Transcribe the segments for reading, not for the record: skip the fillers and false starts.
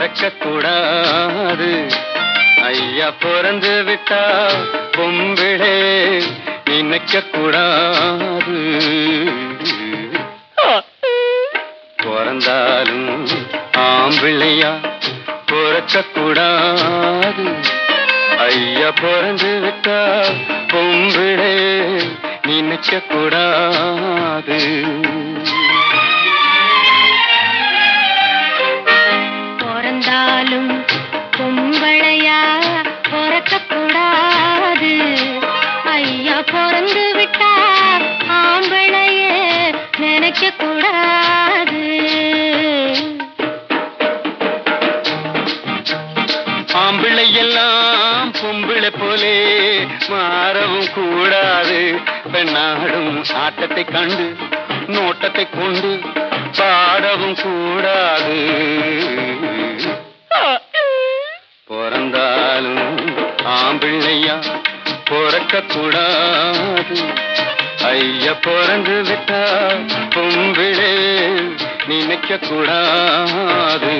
பொறக்க கூடாது. ஐயா பிறந்து விட்டா பொம்பிளே நினைக்க கூடாது. பிறந்தாலும் ஆம்பிள்ளையா பொறக்க கூடாது. ஐயா பிறந்து விட்டா பொம்பிளே நினைக்க கூடாது. பிறந்தாலும் பொம்பளையா பிறக்க கூடாது. ஐயா பிறந்து விட்டா ஆம்பளையே நினைக்க கூடாது. ஆம்பிள்ளை எல்லாம் பொம்பிளை போலே மாறவும் கூடாது. பெண்ணாடும் ஆட்டத்தை கண்டு நோட்டத்தை கொண்டு பாடவும் கூடாது. பிறந்தாலும் ஆம்பிள்ளையா பிறக்க கூடாது. ஐயா பிறந்து விட்டா பொம்பிளே நினைக்க கூடாது.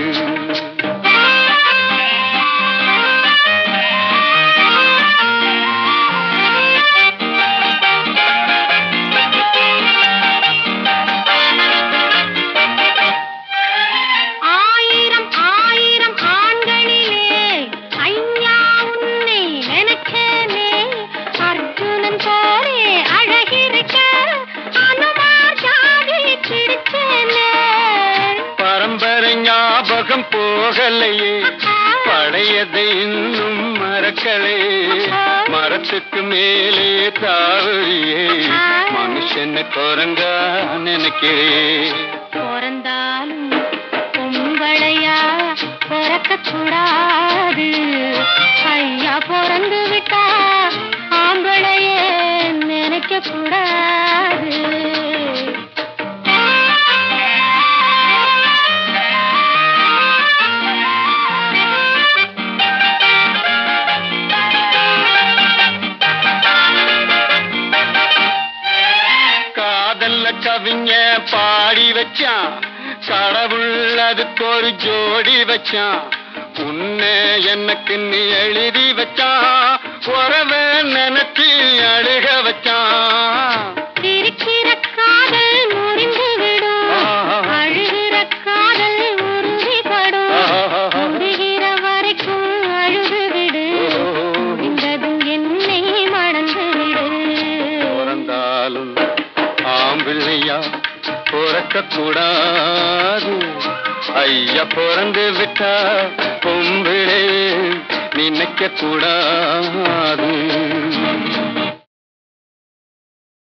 ஞாபகம் போகலையே பழையதை இன்னும் மறக்கலே. மரத்துக்கு மேலே தாவறியே மனுஷன குரங்கா நினைக்கிறேன். பிறந்தாலும் பொம்பளையா பிறக்க கூடாது. ஐயா பிறந்து விட்டா ஆம்பளையே நினைக்க கூடாது. கவிஞ பாடி வச்சான் கடவுள் அதுக்கு ஒரு ஜோடி வச்சான். உன்னை எனக்கு நீ எழுதி வச்சான் உறவ நினைச்சி அழுக வச்சான். இருக்கிற காதல் முறிந்து விடும் அழுகிற காதல் உறுதிப்படும். முடிகிற வரைக்கும் அழுது விடு முடிந்ததும் என்னை மணந்து விடு. பிறந்தாலும் ஆம்பிள்ளையா பிறக்க கூடாது. ஐயா பிறந்து விட்டா பொம்பிளே நினைக்க கூடாது.